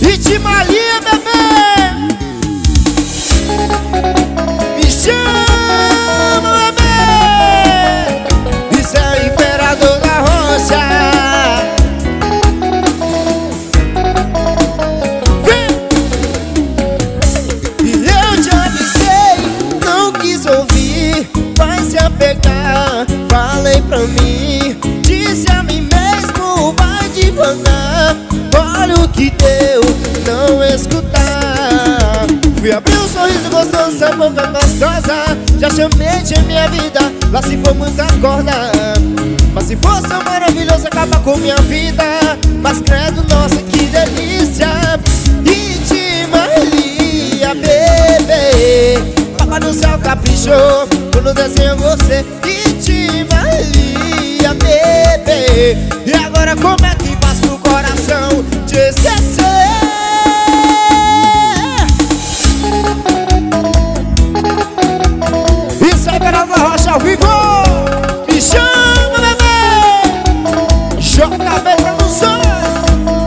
Iti Maria, bebê. Me chama, bebê. Isso é o imperador da roça. E eu te avisei, não quis ouvir. Vai se apegar, falei pra mim. Disse a mim mesmo, vai devagar. Olha o que deu, não escutar. Fui abrir um sorriso gostoso, essa boca gostosa. Já chamei de minha vida, lá se for muita corda. Mas se fosse tão maravilhoso, acaba com minha vida. Mas credo, nossa, que delícia. Iti Maria, bebê. Papai do céu caprichou quando desenho você. Iti Maria, bebê. E agora como é que faz pro coração te esquecer? Isso é Verão da Rocha ao vivo. Me chama, bebê. JB Produções.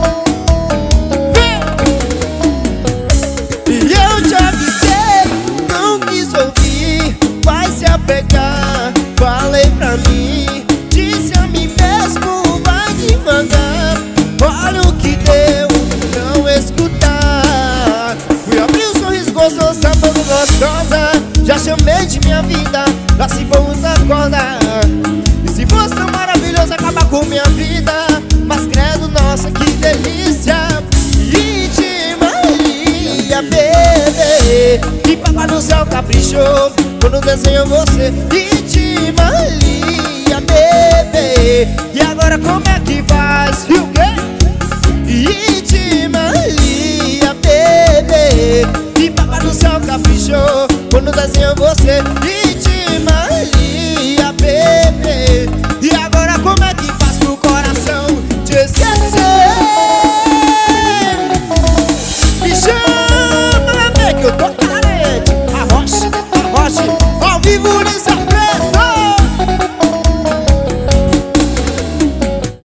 E eu te avisei, não quis ouvir. Vai se apegar, falei pra mim. Disse a mim mesmo, vai devagar. Olha o que deu, não escutar. Fui abrir um sorriso gostoso, essa boca gostosa. Já chamei de minha vida, lá se for muita corda. E se fosse tão maravilhoso, acaba com minha vida. Mas credo, nossa, que delícia. Iti Maria, bebê. E papai do céu caprichou quando desenho você. Iti Maria, bebê. E agora como é